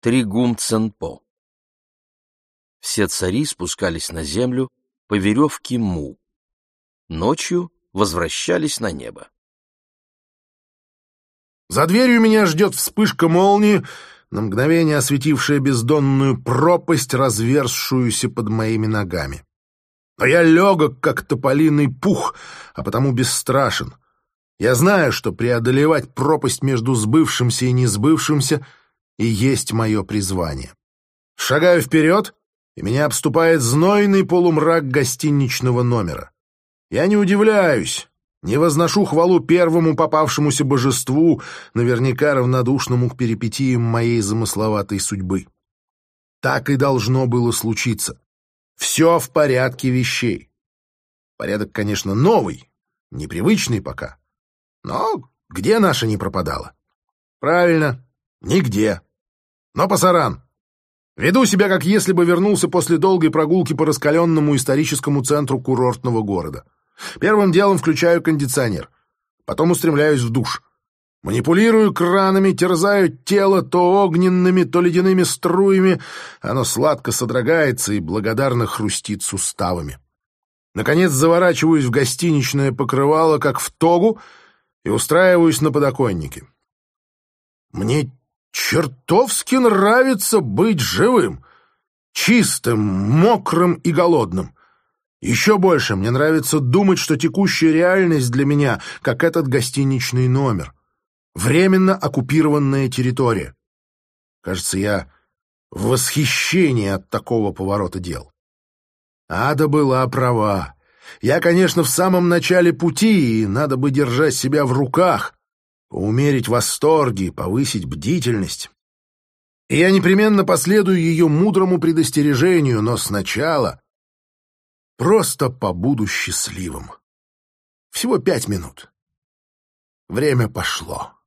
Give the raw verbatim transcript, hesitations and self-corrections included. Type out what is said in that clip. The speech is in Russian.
Тригун Ценпо. Все цари спускались на землю по веревке Му. Ночью возвращались на небо. За дверью меня ждет вспышка молнии, на мгновение осветившая бездонную пропасть, разверзшуюся под моими ногами. Но я легок, как тополиный пух, а потому бесстрашен. Я знаю, что преодолевать пропасть между сбывшимся и несбывшимся и есть мое призвание. Шагаю вперед, и меня обступает знойный полумрак гостиничного номера. Я не удивляюсь, не возношу хвалу первому попавшемуся божеству, наверняка равнодушному к перипетиям моей замысловатой судьбы. Так и должно было случиться. Все в порядке вещей. Порядок, конечно, новый, непривычный пока. Но где наша не пропадала? Правильно, нигде. Но пасаран. Веду себя, как если бы вернулся после долгой прогулки по раскаленному историческому центру курортного города. Первым делом включаю кондиционер. Потом устремляюсь в душ. Манипулирую кранами, терзаю тело то огненными, то ледяными струями. Оно сладко содрогается и благодарно хрустит суставами. Наконец заворачиваюсь в гостиничное покрывало, как в тогу, и устраиваюсь на подоконнике. Мне чертовски нравится быть живым, чистым, мокрым и голодным. Еще больше мне нравится думать, что текущая реальность для меня, как этот гостиничный номер. Временно оккупированная территория. Кажется, я в восхищении от такого поворота дел. Ада была права. Я, конечно, в самом начале пути, и надо бы держать себя в руках, поумерить восторги, повысить бдительность. И я непременно последую ее мудрому предостережению, но сначала просто побуду счастливым. Всего пять минут. Время пошло.